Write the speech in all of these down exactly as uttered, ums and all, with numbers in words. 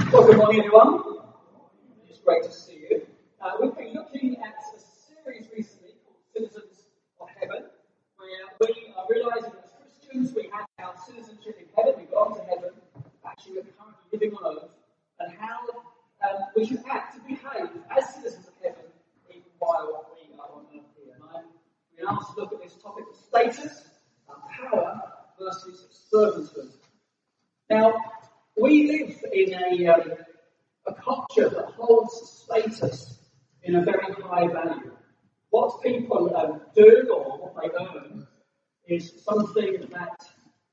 Well, good morning, everyone. It's great to see you. Uh, we've been looking at a series recently called Citizens of Heaven, where we are realising that as Christians we have our citizenship in heaven, we've gone to heaven, actually we're currently living on earth, and how um, we should act to behave as citizens of heaven even while we are on earth here. And I'm being asked to look at this topic of status, uh, power versus servanthood. Now, we live in a, um, a culture that holds status in a very high value. What people um, do or what they earn is something that...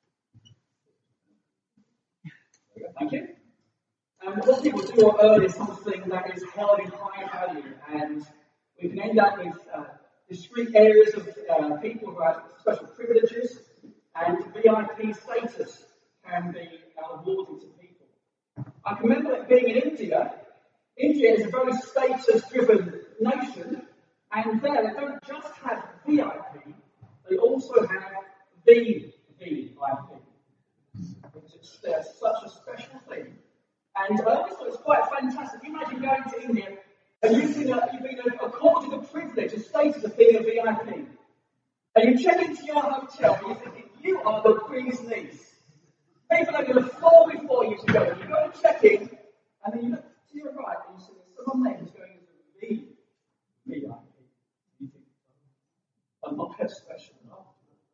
Thank you. Um, what people do or earn is something that is held in high value, and we can end up with uh, discrete areas of uh, people who have special privileges, and V I P status can be awarded to people. I can remember being in India. India is a very status-driven nation, and there they don't just have V I P, they also have V V I P. It's uh, such a special thing. And I always thought it's quite fantastic. You imagine going to India and you've been, uh, you've been accorded the privilege, a status of being a V I P. And you check into your hotel and you're thinking, you are the Queen's niece. People are going to fall before you to go. You go and check in, and then you look to your right and you see there's someone there who's going as a V V I P. You think, I'm not that special enough.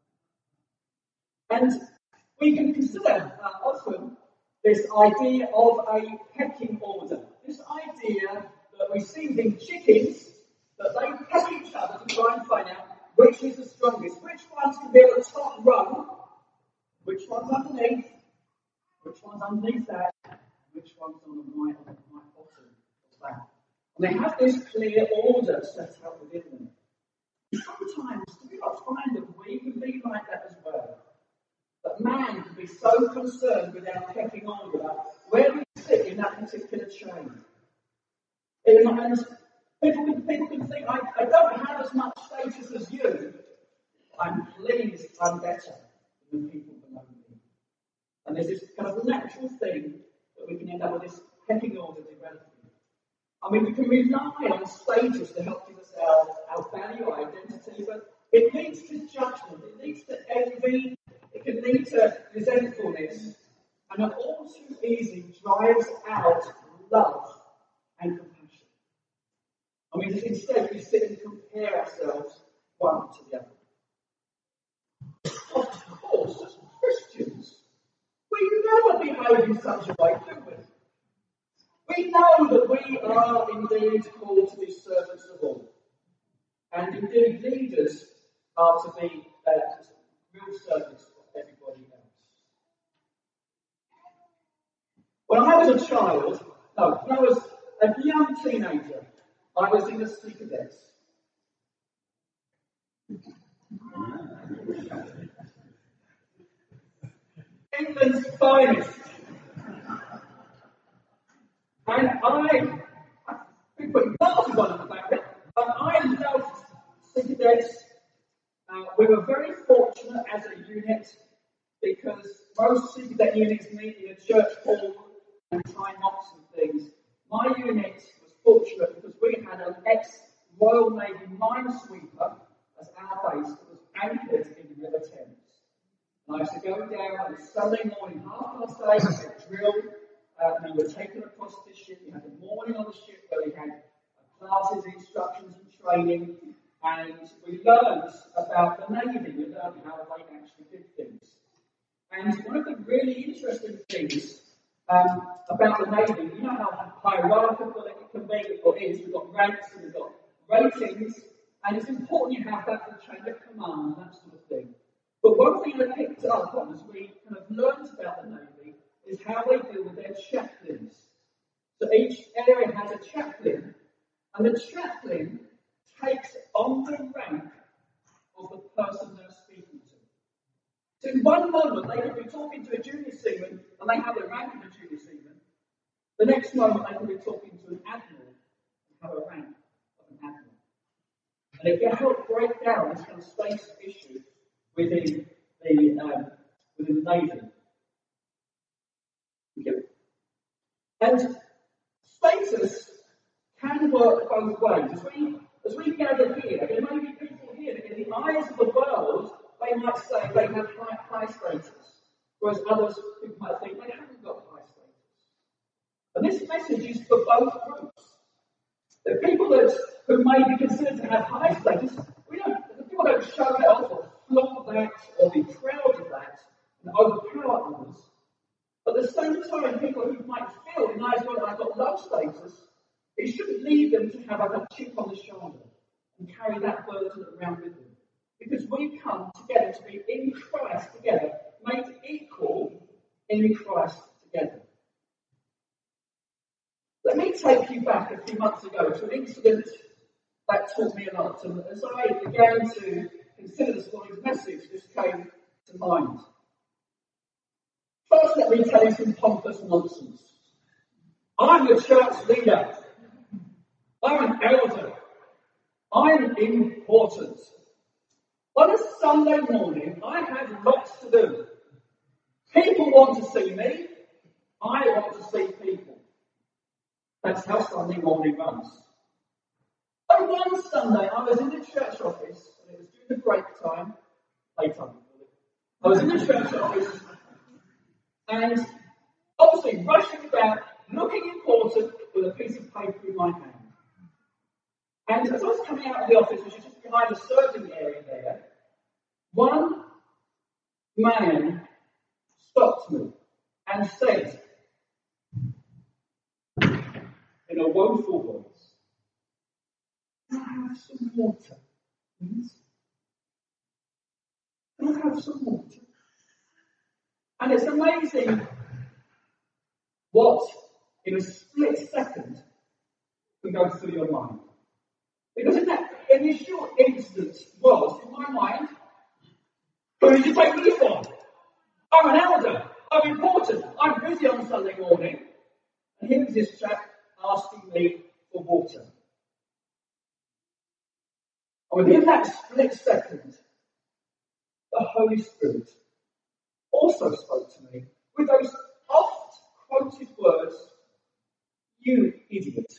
And we can consider uh, often this idea of a pecking order. This idea that we see in chickens, that they peck each other to try and find out which is the strongest, which ones can be at the top rung, which one's underneath, which one's underneath that, which one's on the right, on the right bottom of that. And they have this clear order set out within them. Sometimes, do we not find that we can be like that as well? That man can be so concerned with our pecking order about where we sit in that particular chain. And people can, people can think, I, I don't have as much status as you. I'm pleased I'm better than the people below me. And there's this kind of natural thing that we can end up with this pecking order developing. I mean, we can rely on status to help give us our, our value, our identity, but it leads to judgment, it leads to envy, it can lead to resentfulness, and it all too easily drives out love and compassion. I mean, instead we sit and compare ourselves one to the other. Of course, as Christians, we never behave in such a way, do we? We know that we are indeed called to be servants of all. And indeed, leaders are to be uh, real servants of everybody else. When I was a child, no, when I was a young teenager, I was in the Sea Cadets. England's finest. And I, I've been putting glasses on at the back there, but I loved Sea Cadets. Uh, we were very fortunate as a unit because most Sea Cadet units meet in a church hall and tie knots and things. My unit was fortunate because we had an ex-Royal Navy minesweeper as our base that was anchored in the River Thames. And I used to go down on a Sunday morning, half past eight, we had drill, uh, and we were taken across the ship. We had the morning on the ship where we had uh, classes, instructions and training, and we learned about the Navy. We learned how they actually did things. And one of the really interesting things um, about the Navy, you know how hierarchical it can be, or is, we've got ranks and we've got ratings, and it's important you have that for chain of command and that sort of thing. But one thing I picked up on as we kind of learned about the Navy is how they deal with their chaplains. So each area has a chaplain, and the chaplain takes on the rank of the person they're speaking to. So in one moment, they could be talking to a junior seaman, and they have the rank of a junior seaman. The next moment, they could be talking to an admiral, and have a rank of an admiral. And it can help break down this kind of status issue within the um, within the Navy. Okay. And status can work both ways. As we, as we gather here, there may be people here that in the eyes of the world, they might say they have high, high status, whereas others people might think they haven't got high status. And this message is for both groups. The people that who may be considered to have high status, we don't, the people don't show that off or flaunt that or be proud of that and overpower others. But at the same time, people who might feel in eyes well, I've got low status, it shouldn't lead them to have a chip on the shoulder and carry that burden around with them. Because we come together to be in Christ together, made equal in Christ together. Let me take you back a few months ago to an incident that taught me a lot. And as I began to consider this morning's message, this came to mind. First, let me tell you some pompous nonsense. I'm the church leader. I'm an elder. I'm important. On a Sunday morning, I have lots to do. People want to see me. I want to see people. That's how Sunday morning runs. On one Sunday, I was in the church office, and it was during the break time, playtime. I was in the church office, and obviously rushing about, looking important, with a piece of paper in my hand. And as I was coming out of the office, which is just behind the serving area there, one man stopped me and said, in a woeful voice, "Can I have some water, please? Can I have some water?" And it's amazing what, in a split second, can go through your mind. Because in that initial instance was, in my mind, who did you take me for? I'm an elder. I'm important. I'm busy on Sunday morning. And here was this chap asking me for water. And within that split second, the Holy Spirit also spoke to me with those oft-quoted words, "You idiot."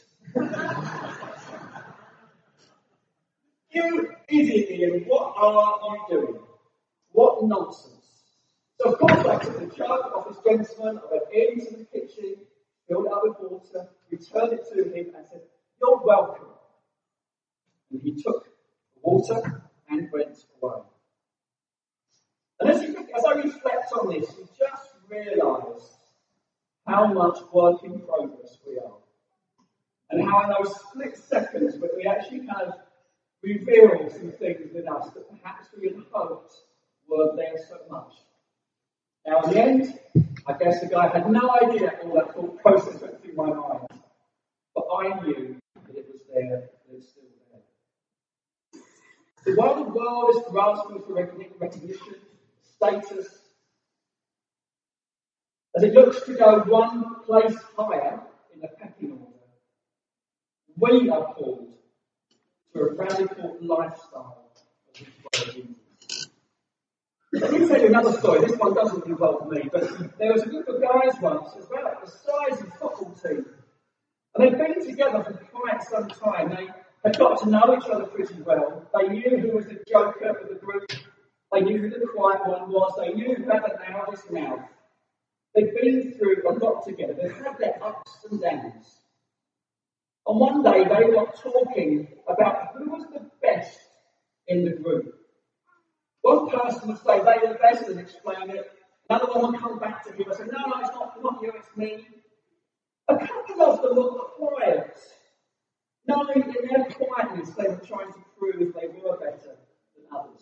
You idiot, Ian, what are you doing? What nonsense. So of course I took the jug off this gentleman, I went into the kitchen, filled it up with water, returned it to him and said, "You're welcome." And he took the water and went away. And as, you, as I reflect on this, you just realise how much work in progress we are. And how in those split seconds where we actually kind of reveal some things with us that perhaps we had hoped weren't there so much. Now, in the end, I guess the guy had no idea all that thought process went through my mind. But I knew that it was there, that it's still there. So while the world is grasping for recognition, status, as it looks to go one place higher in the pecking order, we are called to a radical lifestyle of this way of Jesus. Let me tell you another story. This one doesn't involve me, but there was a group of guys once, it was about the size of a football team. And they'd been together for quite some time. They had got to know each other pretty well. They knew who was the joker of the group. They knew who the quiet one was. They knew who had the loudest mouth. They'd been through a lot together. They had their ups and downs. And one day they got talking about who was the best in the group. One person would say they were the best and explain it. Another one would come back to him and say, "No, no, it's not, not you, it's me." A couple of them were quiet, knowing in their quietness they were trying to prove they were better than others.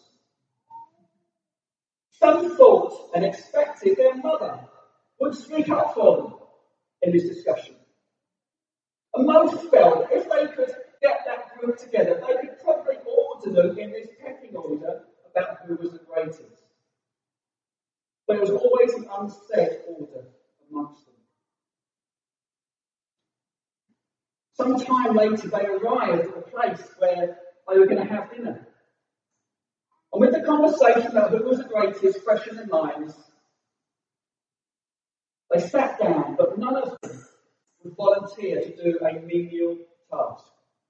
Some thought and expected their mother would speak up for them in this discussion. And most felt if they could get that group together, they could probably order them in this pecking order about who was the greatest. But it was always an unsaid order amongst them. Some time later, they arrived at a place where they were going to have dinner. And with the conversation about who was the greatest fresh in their minds, they sat down, but none of them volunteer to do a menial task.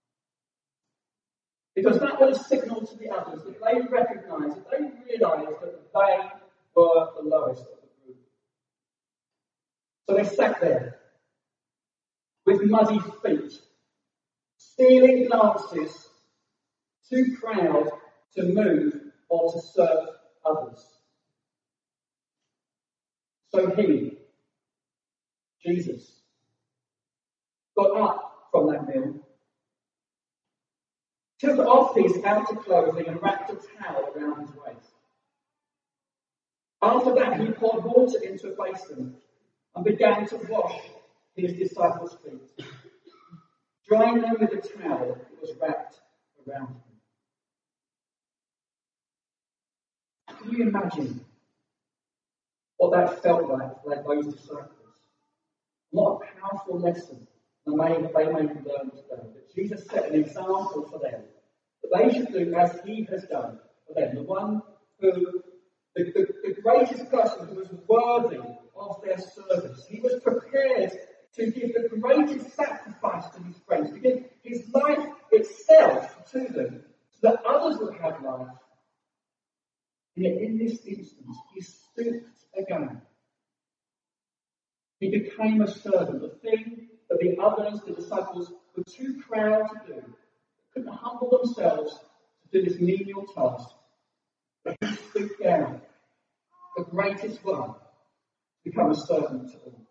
Because that would have signalled to the others that they recognised, that they realised that they were the lowest of the group. So they sat there with muddy feet, stealing glances, too proud to move or to serve others. So he, Jesus, got up from that meal, took off his outer clothing and wrapped a towel around his waist. After that, he poured water into a basin and began to wash his disciples' feet, drying them with a towel that was wrapped around him. Can you imagine what that felt like for those disciples? What a powerful lesson they may, they may have learned today. That Jesus set an example for them, that they should do as he has done for them. The one who, the, the, the greatest person who was worthy of their service. He was prepared to give the greatest sacrifice to his friends, to give his life itself to them, so that others would have life. And yet in this instance, he stooped again. He became a servant, the thing that the others, the disciples, were too proud to do. They couldn't humble themselves to do this menial task. But he stooped down, the greatest one, to become a servant to all.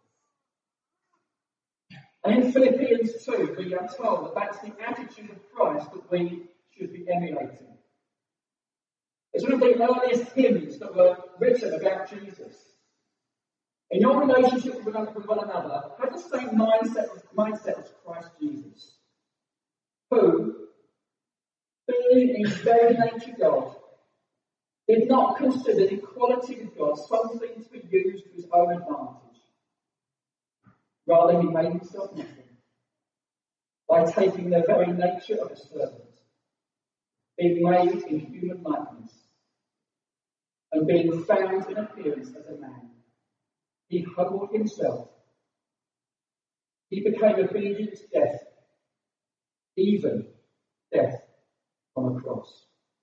And in Philippians two, we are told that that's the attitude of Christ that we should be emulating. It's one of the earliest hymns that were written about Jesus. In your relationship with one another, have the same mindset, mindset as Christ Jesus, who, being in very nature God, did not consider equality with God something to be used to his own advantage. Rather, he made himself nothing by taking the very nature of a servant, being made in human likeness, and being found in appearance as a man. He humbled himself. He became obedient to death, even death on a cross.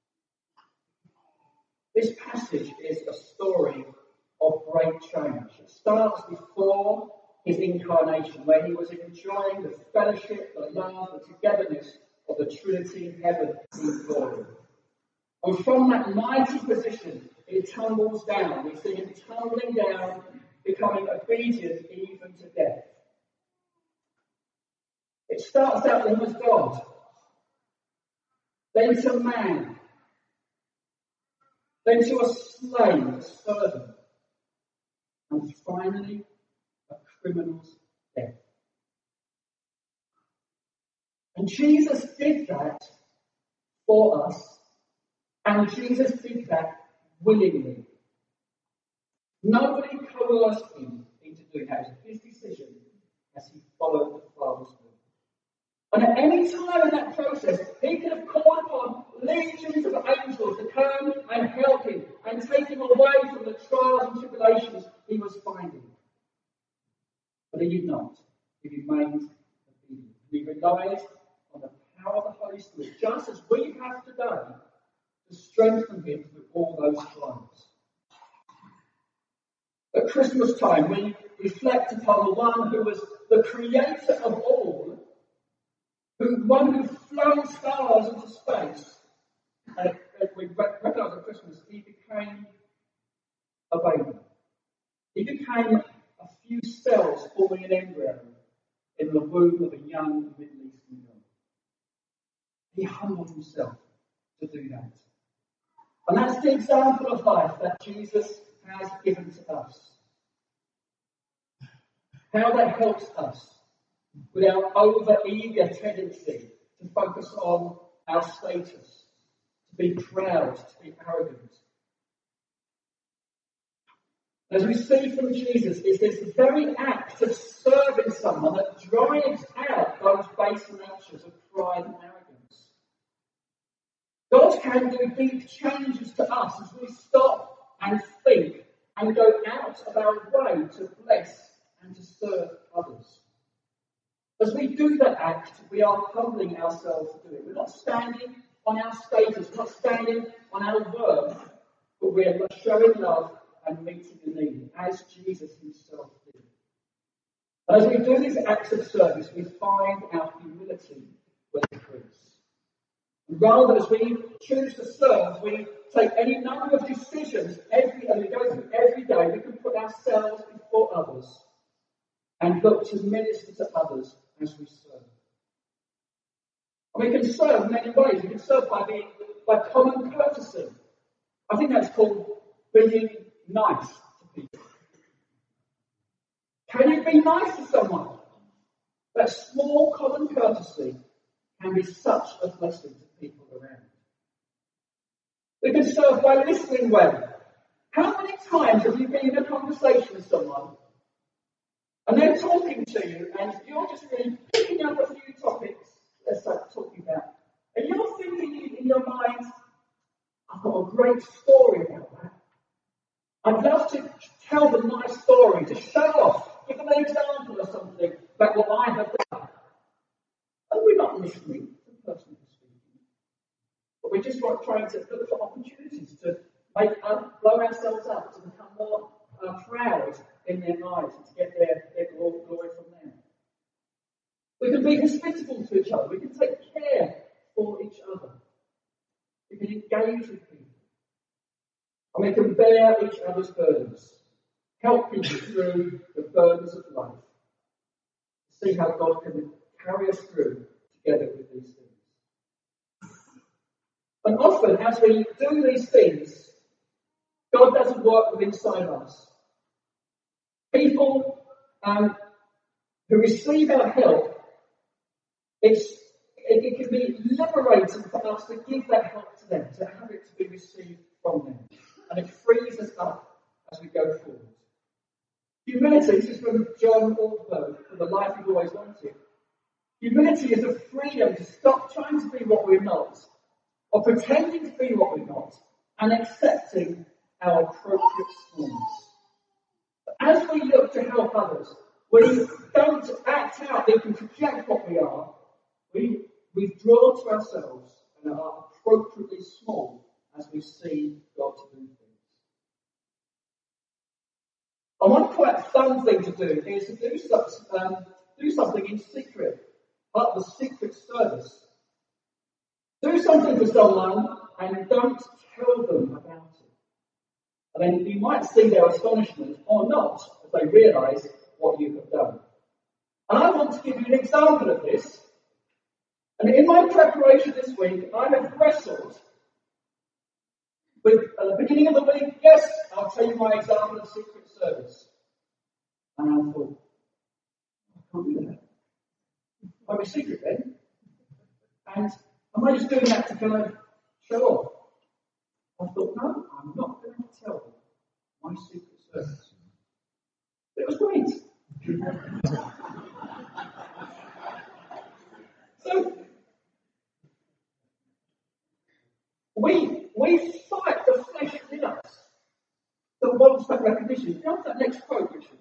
This passage is a story of great change. It starts before his incarnation, where he was enjoying the fellowship, the love, the togetherness of the Trinity in heaven in glory. And from that mighty position, it tumbles down. We see him tumbling down, becoming obedient even to death. It starts out with him as God, then to man, then to a slave, a servant, and finally a criminal's death. And Jesus did that for us, and Jesus did that willingly. Nobody coerced him into doing that. It was his decision as he followed the Father's will. And at any time in that process, he could have called upon legions of angels to come and help him and take him away from the trials and tribulations he was finding. But he did not. He remained obedient. He relied on the power of the Holy Spirit, just as we have today, to strengthen him through all those trials. At Christmas time, we reflect upon the one who was the creator of all, who one who flung stars into space. And we recognise at Christmas, he became a baby. He became a few cells forming an embryo in the womb of a young Middle Eastern girl. He humbled himself to do that. And that's the example of life that Jesus has given to us. How that helps us with our over-eager tendency to focus on our status, to be proud, to be arrogant. As we see from Jesus, is this very act of serving someone that drives out those base natures of pride and arrogance. God can do deep changes to us as we stop and think and go out of our way to bless and to serve others. As we do that act, we are humbling ourselves to do it. We're not standing on our status, we're not standing on our worth, but we're showing love and meeting the need, as Jesus himself did. And as we do these acts of service, we find our humility will increase. And rather, as we choose to serve, we take any number of decisions every, and we go through every day, we can put ourselves before others and look to minister to others as we serve. And we can serve in many ways. We can serve by being by common courtesy. I think that's called being nice to people. Can you be nice to someone? That small common courtesy can be such a blessing to people around. We can serve by listening well. How many times have you been in a conversation with someone and they're talking to you and you're just really picking up a few topics they're talking about, and you're thinking in your mind, I've got a great story about that. I'd love to tell them my story, to show off, give them an example of something about what I have done. And we're not listening to the person who's speaking. But we're just like trying to look for opportunities to make uh, blow ourselves up, to become more uh, proud in their eyes and to get their, their glory, glory from them. We can be hospitable to each other. We can take care for each other. We can engage with people. And we can bear each other's burdens. Help people through the burdens of life. See how God can carry us through together with these things. And often, as we do these things, God doesn't work within inside us. People um, who receive our help, it's, it, it can be liberating for us to give that help to them, to have it to be received from them. And it frees us up as we go forward. Humility, this is from John Ortberg, from The Life You've Always Wanted. Humility is a freedom to stop trying to be what we're not, or pretending to be what we're not, and accepting our appropriate smallness. As we look to help others, we don't act out, we can project what we are. We withdraw to ourselves and are appropriately small as we see God do things. And one quite fun thing to do is to do, such, um, do something in secret, part of the secret service. Do something for someone and don't tell them about it. And then you might see their astonishment or not as they realise what you have done. And I want to give you an example of this. And in my preparation this week, I have wrestled with, at the beginning of the week, yes, I'll tell you my example of secret service. And I thought, I can't do that. I'll be secret then. And am I just doing that to kind of show off? I thought, no, I'm not going to tell them my secret service. It was great. So, we, we fight the flesh in us that wants that recognition. You know that next quote, Richard?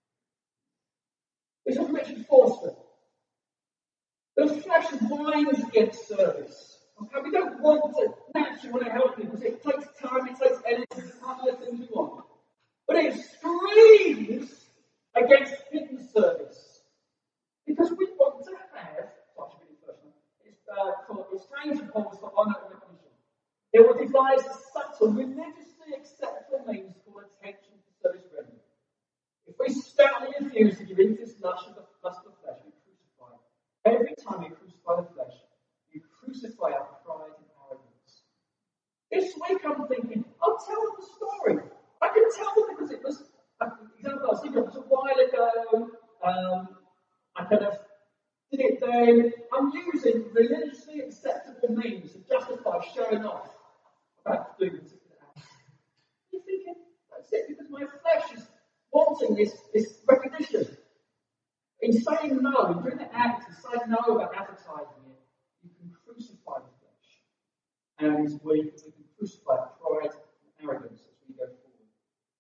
It's from Richard Forster. The flesh whines against service. Okay? We don't want to naturally want to help people because it takes time, it takes energy, it's other things we want. But it screams against hidden service. Because we want to have, sorry, I should read it first, it's, uh, called, it's strange and calls for honour and recognition. It will devise a subtle, religiously acceptable means called attention to service rendering. If we stoutly refuse to give in to this lust of the lust of the flesh, we crucify. Every time you crucify the flesh, you crucify our pride and arrogance. This week I'm thinking, I'll tell them the story. I can tell them because it was, an example I was thinking, it was a while ago. Um, I kind of did it then. I'm using religiously acceptable means to justify showing off about doing particular acts. You're thinking, that's it, because my flesh is wanting this, this recognition. In saying no, in doing the act, and saying no about advertising it, you can crucify the flesh. And we, we can crucify pride and arrogance as we go forward.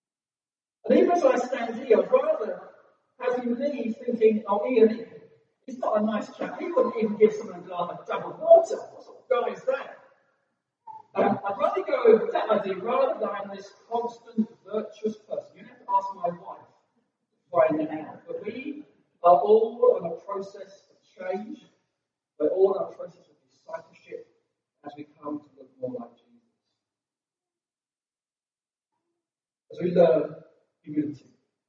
And even as I stand here, I'd rather have you leave thinking, oh, Ian, is He's not a nice chap. He wouldn't even give someone a glass of jug of water. What sort of guy is that? Um, I'd rather go with that idea rather than this constant, virtuous person. You have to ask my wife to find it out. But we are all on a process of change. We're all on a process of discipleship as we come to look more like Jesus. As we learn humility.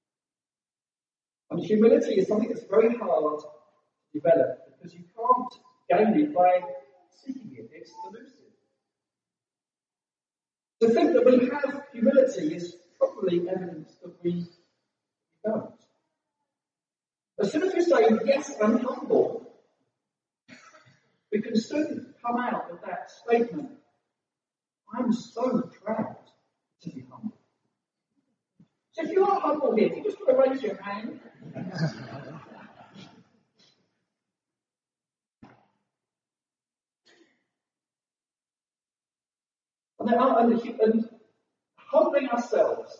And humility is something that's very hard to develop because you can't gain it by seeking it. It's elusive. To think that we have humility is probably evidence that we don't. As soon as we say, yes, I'm humble, we can soon come out with that statement, I'm so proud to be humble. So if you are humble here, you just want to raise your hand. And, then, and, and humbling ourselves,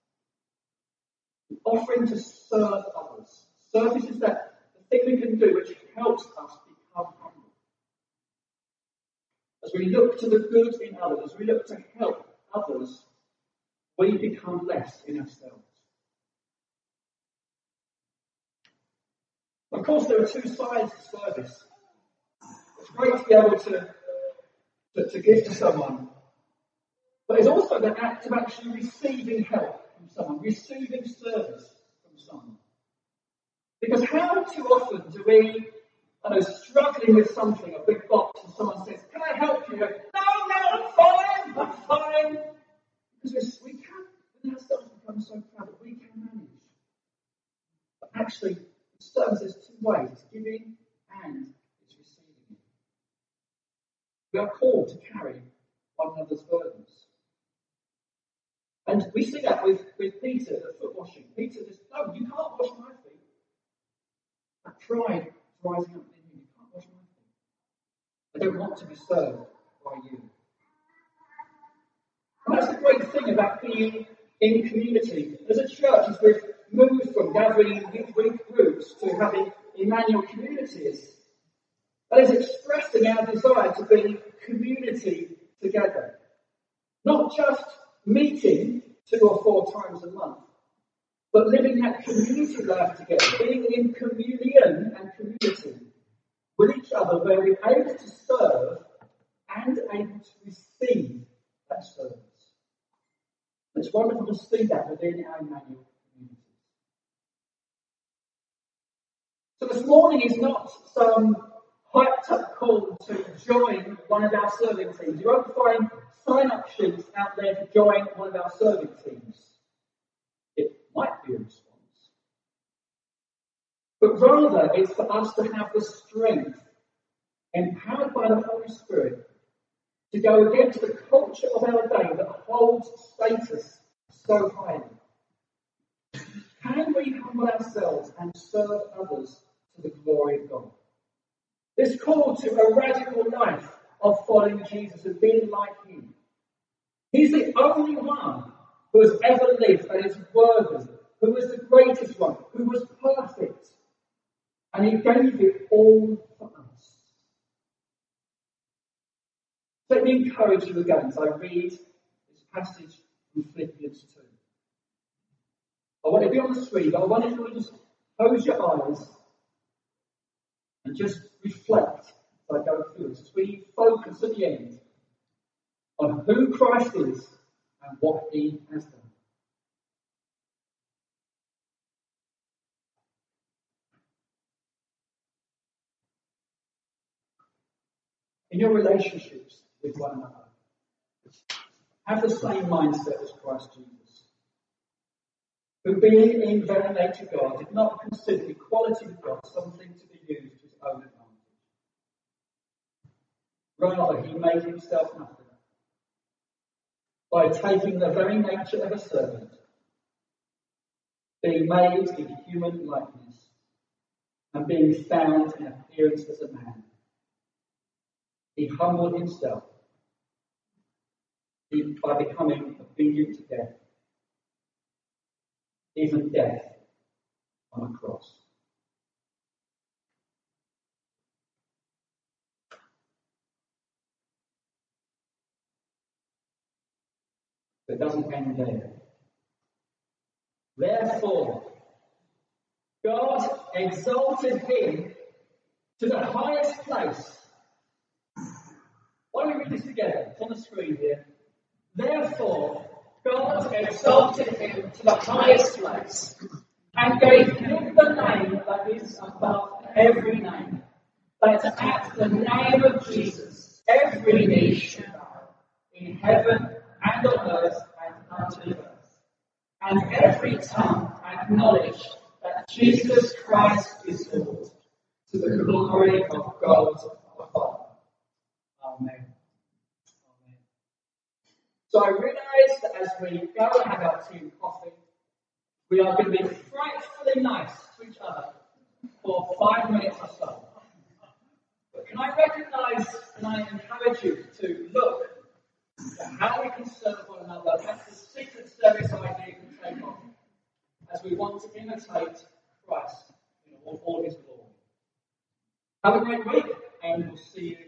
offering to serve others. Service is that the thing we can do which helps us become humble. As we look to the good in others, as we look to help others, we become less in ourselves. Of course, there are two sides to service. It's great to be able to, to, to give to someone, but it's also the act of actually receiving help from someone, receiving service from someone. Because how too often do we, I know, struggling with something, a big box, and someone says, can I help you? No, no, I'm fine, I'm fine. Because we can, within ourselves, become so proud that we can manage. But actually, service is two ways. It's giving and it's receiving. We are called to carry one another's burdens. And we see that with, with Peter, the foot washing. Peter says, no, you can't wash my feet. That pride is rising up in you. You can't wash my feet. I don't want to be served by you. And that's the great thing about being in community. As a church, as we've moved from gathering in week groups to having Emmanuel communities, that is expressing our desire to be community together. Not just meeting two or four times a month, but living that community life together, being in communion and community with each other, where we're able to serve and able to receive that service. It's wonderful to see that within our Emmanuel community. So this morning is not some hyped up call to join one of our serving teams. You won't find sign-up sheets out there to join one of our serving teams. It might be a response. But rather, it's for us to have the strength, empowered by the Holy Spirit, to go against the culture of our day that holds status so highly. Can we humble ourselves and serve others to the glory of God? This call to a radical life of following Jesus and being like him. He's the only one who has ever lived and is worthy, who was the greatest one, who was perfect. And he gave it all for us. Let me encourage you again as I read this passage from Philippians two. I want to be on the screen, but I want you to just close your eyes and just reflect as I go through this. As we focus at the end on who Christ is and what he has done. In your relationships with one another, have the same mindset as Christ Jesus, who being in very nature God, did not consider equality with God something to be used to his own advantage. Rather, he made himself nothing by taking the very nature of a servant, being made in human likeness, and being found in appearance as a man. He humbled himself by becoming obedient to death, even death on a cross. But it doesn't end there. Therefore, God exalted him to the highest place. Why don't we read this together? It's on the screen here. Therefore, God exalted him to the highest place and gave him the name that is above every name, that at the name of Jesus every knee should bow, in heaven and on earth and under the earth, and every tongue acknowledge that Jesus Christ is Lord, to the glory of God the Father. Amen. Amen. So I realise that as we go and have our tea and coffee, we are going to be frightfully nice to each other for five minutes or so. But can I recognise and I encourage you to look at how we can serve one another? That's the secret service idea can take on as we want to imitate Christ in all, all his glory. Have a great week, and we'll see you